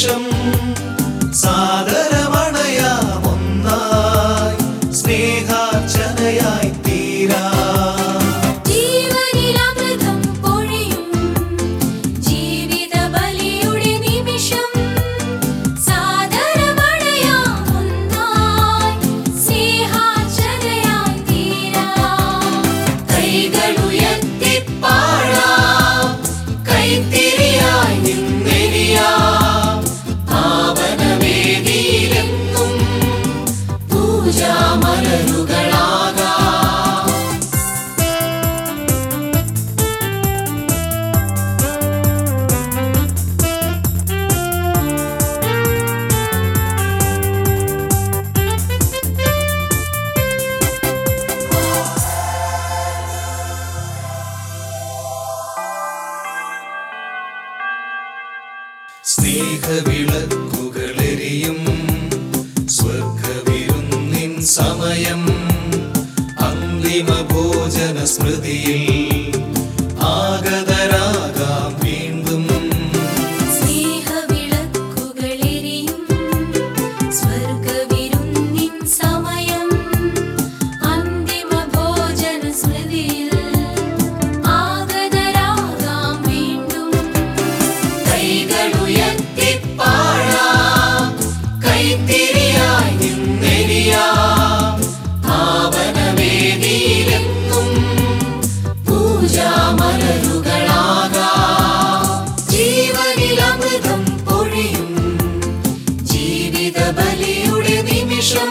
നിമിഷം സാദരമണയാമൊന്നായി സ്നേഹാർച്ചനയായി തീരാ സ്നേഹവിളക്കുകളെരിയും സ്വർഗവിരുന്നിൻ സമയം അന്തിമ ഭോജന സ്മൃതിയിൽ ആഗതരാകാം വീണ്ടും ബലിയുടെ നിമിഷം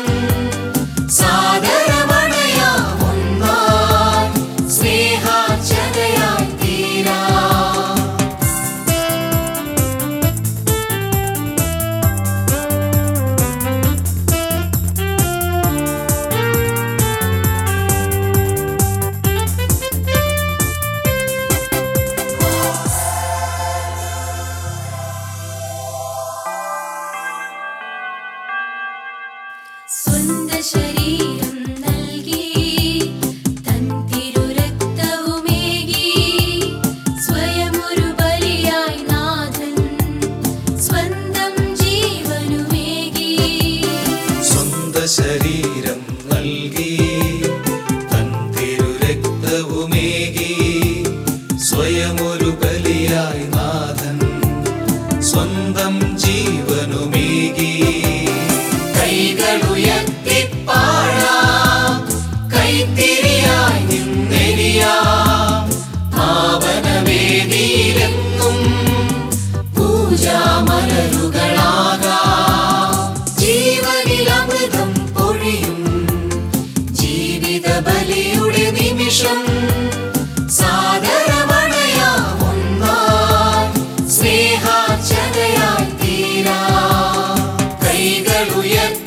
സാദരമണയാമൊന്നായി സ്നേഹാർച്ചനയായി തീരാ സ്വന്ത ശരീരം നൽകി തൻ തിരുരക്തവുമേകി സ്വയമൊരു ബലിയായി നാഥൻ സ്വന്തം ജീവനുമേകി സ്വന്ത ശരീരം നൽകി തൻ തിരുരക്തവുമേകി സ്വയമൊരു ബലിയായി നാഥൻ സ്വന്തം ജീവനുമേകി കൈകളുയർത്തിപ്പാടാം കൈത്തിരിയായി നിന്നെരിയാം പാവനവേദിയിലെന്നും പൂജാമലരുകളാകാം ജീവനിലമൃതം പൊഴിയും ജീവിത ബലിയുടെ നിമിഷം സാദരമണയാമൊന്നായി സ്നേഹാർച്ചനയായി തീരാ കൈകളുയർത്തി